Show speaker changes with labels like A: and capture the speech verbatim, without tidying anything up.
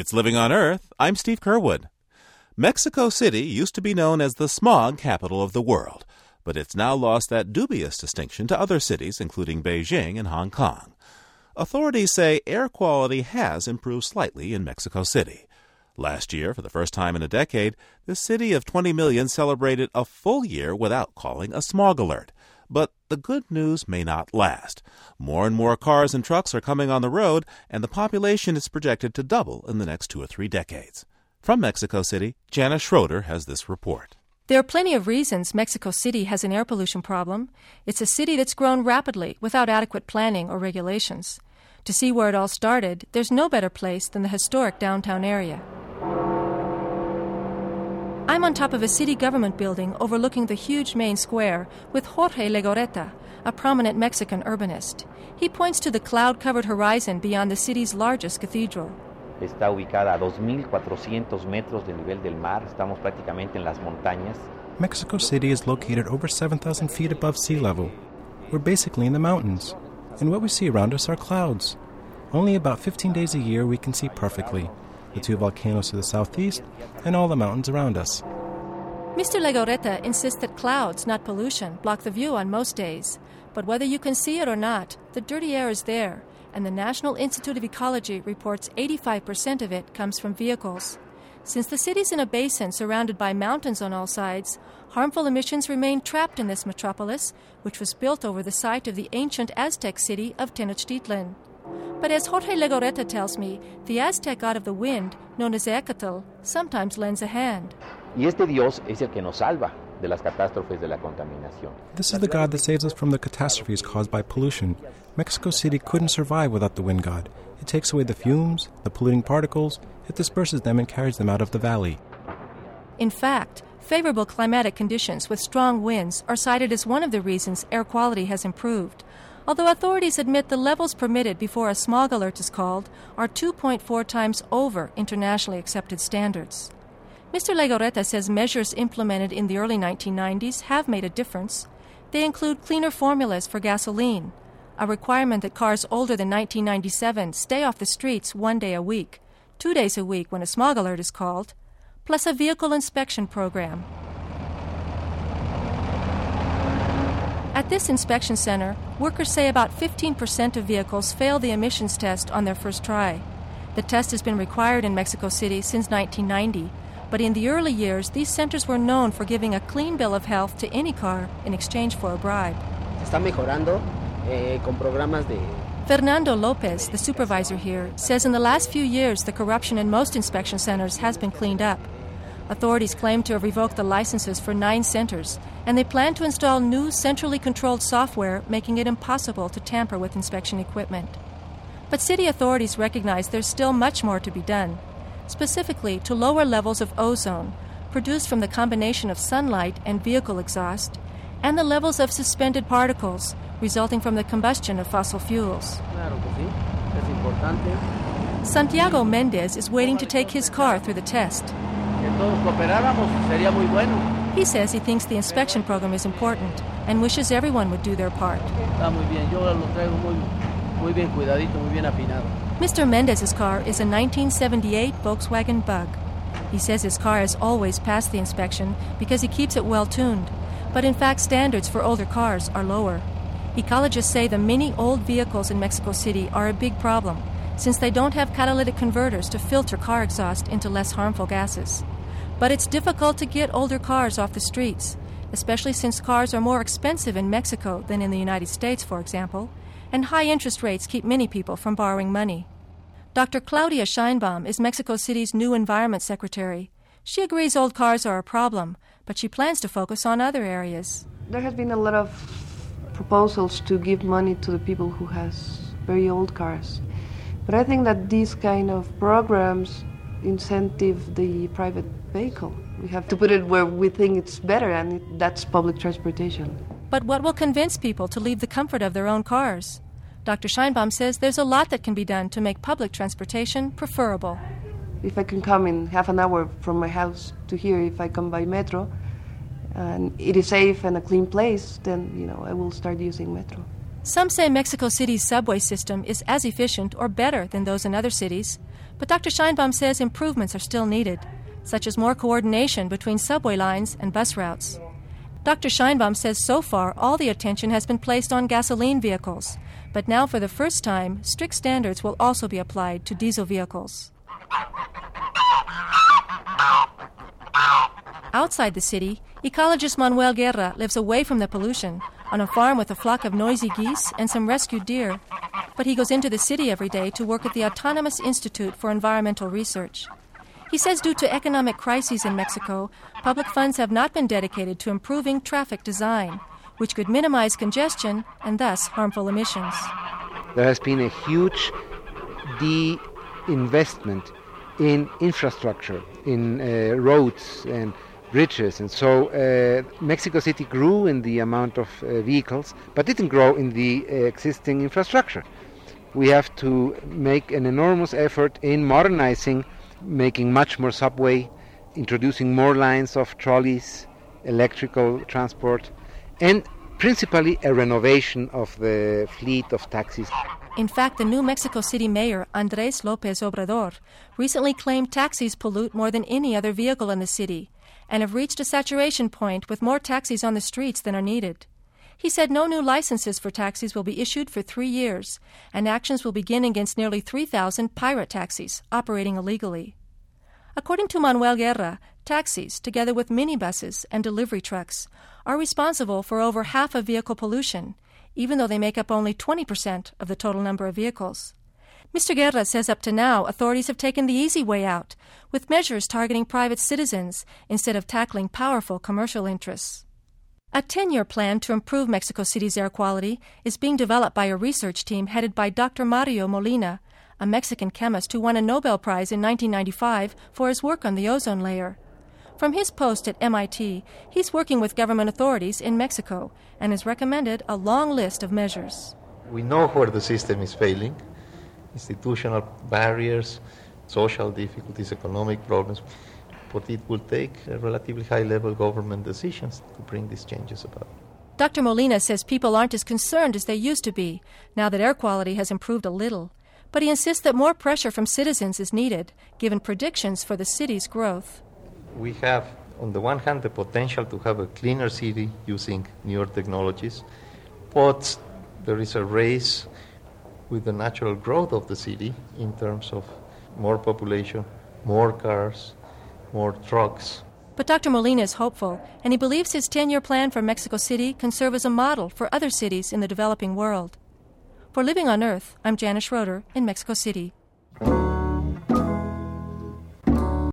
A: It's Living on Earth. I'm Steve Curwood. Mexico City used to be known as the smog capital of the world, but it's now lost that dubious distinction to other cities, including Beijing and Hong Kong. Authorities say air quality has improved slightly in Mexico City. Last year, for the first time in a decade, the city of twenty million celebrated a full year without calling a smog alert. But the good news may not last. More and more cars and trucks are coming on the road, and the population is projected to double in the next two or three decades. From Mexico City, Janice Schroeder has this report.
B: There are plenty of reasons Mexico City has an air pollution problem. It's a city that's grown rapidly without adequate planning or regulations. To see where it all started, there's no better place than the historic downtown area. I'm on top of a city government building overlooking the huge main square with Jorge Legorreta, a prominent Mexican urbanist. He points to the cloud-covered horizon beyond the city's largest cathedral.
C: Está ubicada a dos mil cuatrocientos metros del nivel del mar. Estamos prácticamente en las montañas.
D: Mexico City is located over seven thousand feet above sea level. We're basically in the mountains, and what we see around us are clouds. Only about fifteen days a year we can see perfectly. The two volcanoes to the southeast, and all the mountains around us.
B: Mister Legorreta insists that clouds, not pollution, block the view on most days. But whether you can see it or not, the dirty air is there, and the National Institute of Ecology reports eighty-five percent of it comes from vehicles. Since the city's in a basin surrounded by mountains on all sides, harmful emissions remain trapped in this metropolis, which was built over the site of the ancient Aztec city of Tenochtitlan. But as Jorge Legorreta tells me, the Aztec god of the wind, known as Ecatl, sometimes lends a hand.
C: Y este Dios es el que nos salva de las catástrofes de la contaminación.
D: This is the god that saves us from the catastrophes caused by pollution. Mexico City couldn't survive without the wind god. It takes away the fumes, the polluting particles, it disperses them and carries them out of the valley.
B: In fact, favorable climatic conditions with strong winds are cited as one of the reasons air quality has improved. Although authorities admit the levels permitted before a smog alert is called are two point four times over internationally accepted standards. Mister Legorreta says measures implemented in the early nineteen nineties have made a difference. They include cleaner formulas for gasoline, a requirement that cars older than nineteen ninety-seven stay off the streets one day a week, two days a week when a smog alert is called, plus a vehicle inspection program. At this inspection center, workers say about fifteen percent of vehicles fail the emissions test on their first try. The test has been required in Mexico City since nineteen ninety, but in the early years, these centers were known for giving a clean bill of health to any car in exchange for a bribe.
E: Está mejorando eh, con programas de...
B: Fernando Lopez, the supervisor here, says in the last few years the corruption in most inspection centers has been cleaned up. Authorities claim to have revoked the licenses for nine centers, and they plan to install new centrally controlled software, making it impossible to tamper with inspection equipment. But city authorities recognize there's still much more to be done, specifically to lower levels of ozone, produced from the combination of sunlight and vehicle exhaust, and the levels of suspended particles, resulting from the combustion of fossil fuels. Santiago Mendez is waiting to take his car through the test. He says he thinks the inspection program is important and wishes everyone would do their part. Mister Mendez's car is a nineteen seventy-eight Volkswagen Bug. He says his car has always passed the inspection because he keeps it well tuned, but in fact standards for older cars are lower. Ecologists say the many old vehicles in Mexico City are a big problem, since they don't have catalytic converters to filter car exhaust into less harmful gases. But it's difficult to get older cars off the streets, especially since cars are more expensive in Mexico than in the United States, for example, and high interest rates keep many people from borrowing money. Doctor Claudia Scheinbaum is Mexico City's new environment secretary. She agrees old cars are a problem, but she plans to focus on other areas.
F: There has been a lot of proposals to give money to the people who has very old cars. But I think that these kind of programs incentive the private vehicle. We have to put it where we think it's better, and it, that's public transportation.
B: But what will convince people to leave the comfort of their own cars? Doctor Scheinbaum says there's a lot that can be done to make public transportation preferable.
F: If I can come in half an hour from my house to here, if I come by metro, and it is safe and a clean place, then, you know, I will start using metro.
B: Some say Mexico City's subway system is as efficient or better than those in other cities, but Doctor Scheinbaum says improvements are still needed, such as more coordination between subway lines and bus routes. Doctor Scheinbaum says so far all the attention has been placed on gasoline vehicles, but now for the first time, strict standards will also be applied to diesel vehicles. Outside the city, ecologist Manuel Guerra lives away from the pollution, on a farm with a flock of noisy geese and some rescued deer. But he goes into the city every day to work at the Autonomous Institute for Environmental Research. He says due to economic crises in Mexico, public funds have not been dedicated to improving traffic design, which could minimize congestion and thus harmful emissions.
G: There has been a huge de-investment in infrastructure, in uh, roads and bridges, and so uh, Mexico City grew in the amount of uh, vehicles, but didn't grow in the uh, existing infrastructure. We have to make an enormous effort in modernizing, making much more subway, introducing more lines of trolleys, electrical transport, and principally a renovation of the fleet of taxis.
B: In fact, the new Mexico City mayor, Andrés López Obrador, recently claimed taxis pollute more than any other vehicle in the city and have reached a saturation point with more taxis on the streets than are needed. He said no new licenses for taxis will be issued for three years, and actions will begin against nearly three thousand pirate taxis operating illegally. According to Manuel Guerra, taxis, together with minibuses and delivery trucks, are responsible for over half of vehicle pollution, even though they make up only twenty percent of the total number of vehicles. Mister Guerra says up to now, authorities have taken the easy way out, with measures targeting private citizens instead of tackling powerful commercial interests. A ten-year plan to improve Mexico City's air quality is being developed by a research team headed by Doctor Mario Molina, a Mexican chemist who won a Nobel Prize in nineteen ninety-five for his work on the ozone layer. From his post at M I T, he's working with government authorities in Mexico and has recommended a long list of measures.
H: We know where the system is failing: institutional barriers, social difficulties, economic problems, but it will take relatively high-level government decisions to bring these changes about.
B: Doctor Molina says people aren't as concerned as they used to be, now that air quality has improved a little. But he insists that more pressure from citizens is needed, given predictions for the city's growth.
H: We have, on the one hand, the potential to have a cleaner city using newer technologies, but there is a race with the natural growth of the city in terms of more population, more cars, more trucks.
B: But Doctor Molina is hopeful, and he believes his ten-year plan for Mexico City can serve as a model for other cities in the developing world. For Living on Earth, I'm Janice Schroeder in Mexico City.